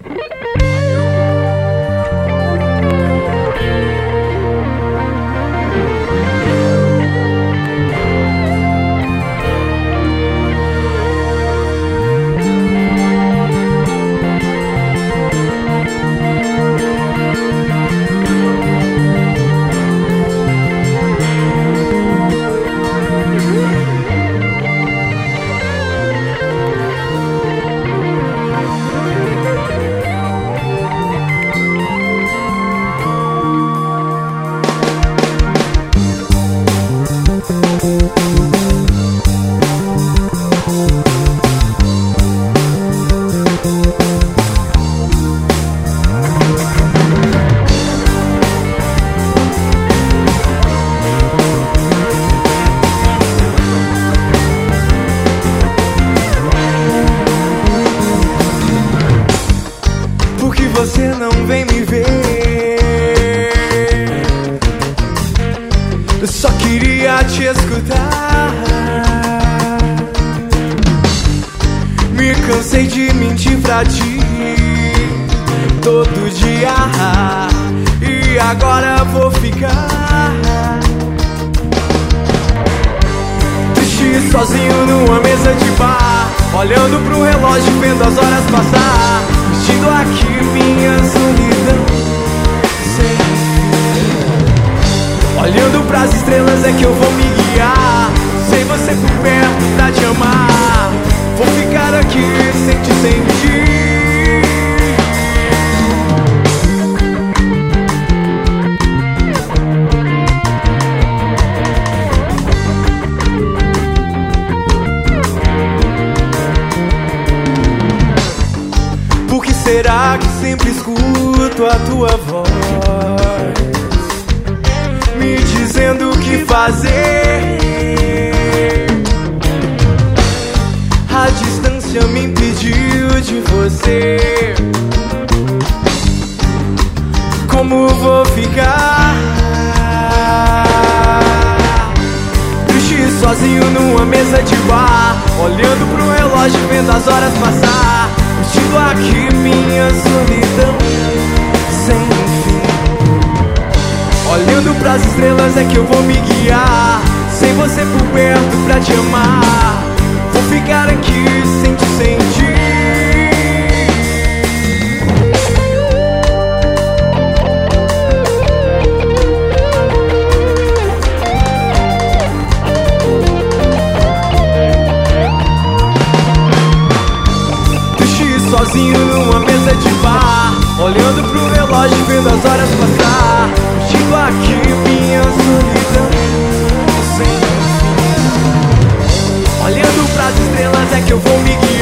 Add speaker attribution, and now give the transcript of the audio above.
Speaker 1: Você não vem me ver. Eu só queria te escutar. Me cansei de mentir pra ti todo dia, e agora vou ficar triste sozinho numa mesa de bar, olhando pro relógio, vendo as horas passar, vestindo aqui minha solidão sem fim. Olhando pras estrelas é que eu vou me guiar, sem você por perto pra te amar. Vou ficar aqui sem te sentir. Por que será que sempre escuto a tua voz me dizendo o que fazer? A distância me impediu de você. Como vou ficar triste sozinho numa mesa de bar, olhando pro relógio, vendo as horas passar, vestindo aqui minha solidão sem fim. Olhando pras estrelas é que eu vou me guiar, sem você por perto pra te amar. Vou ficar aqui sem te sentir. Sozinho numa mesa de bar, olhando pro relógio, vendo as horas passar, vestindo aqui minha solidão sem fim. Olhando pras estrelas é que eu vou me guiar.